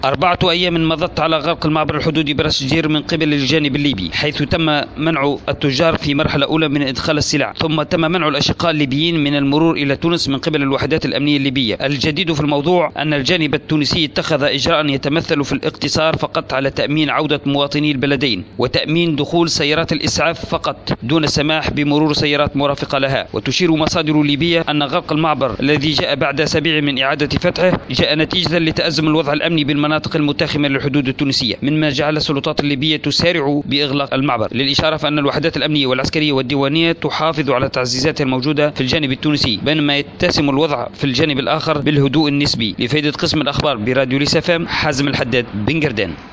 4 أيام مضت على غلق المعبر الحدودي براس جير من قبل الجانب الليبي، حيث تم منع التجار في مرحلة أولى من إدخال السلع، ثم تم منع الأشقاء الليبيين من المرور إلى تونس من قبل الوحدات الأمنية الليبية. الجديد في الموضوع أن الجانب التونسي اتخذ إجراء يتمثل في الاقتصار فقط على تأمين عودة مواطني البلدين وتأمين دخول سيارات الإسعاف فقط دون السماح بمرور سيارات مرافقة لها. وتشير مصادر ليبية أن غلق المعبر الذي جاء بعد أسابيع من إعادة فتحه جاء نتيجة لتأزم الوضع الأمني بالمناطق المتاخمة للحدود التونسية، مما جعل السلطات الليبية تسارع بإغلاق المعبر، للإشارة فأن الوحدات الأمنية والعسكرية والديوانية تحافظ على تعزيزاتها الموجودة في الجانب التونسي، بينما يتسم الوضع في الجانب الآخر بالهدوء النسبي. لفائدة قسم الأخبار براديو ليس FM، حازم الحداد، بن قردان.